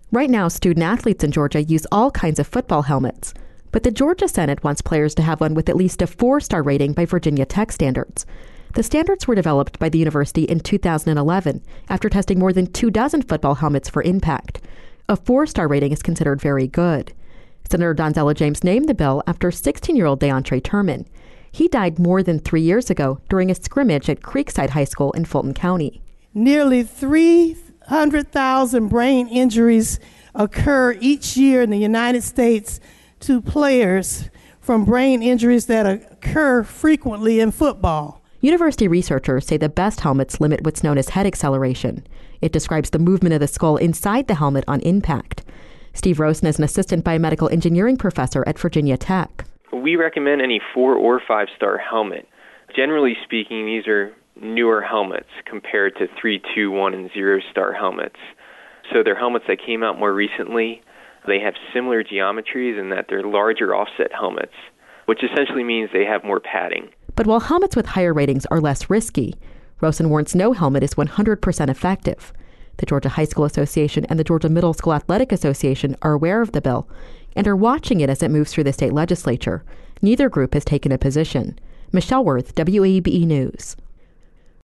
Right now, student athletes in Georgia use all kinds of football helmets. But the Georgia Senate wants players to have one with at least a 4-star rating by Virginia Tech standards. The standards were developed by the university in 2011 after testing more than 24 football helmets for impact. A 4-star rating is considered very good. Senator Donzella James named the bill after 16-year-old DeAndre Turman. He died more than 3 years ago during a scrimmage at Creekside High School in Fulton County. Nearly 300,000 brain injuries occur each year in the United States to players from brain injuries that occur frequently in football. University researchers say the best helmets limit what's known as head acceleration. It describes the movement of the skull inside the helmet on impact. Steve Rosen is an assistant biomedical engineering professor at Virginia Tech. We recommend any 4 or 5-star helmet. Generally speaking, these are newer helmets compared to 3, 2, 1, and 0-star helmets. So they're helmets that came out more recently. They have similar geometries in that they're larger offset helmets, which essentially means they have more padding. But while helmets with higher ratings are less risky, Rosen warns no helmet is 100% effective. The Georgia High School Association and the Georgia Middle School Athletic Association are aware of the bill and are watching it as it moves through the state legislature. Neither group has taken a position. Michelle Worth, WABE News.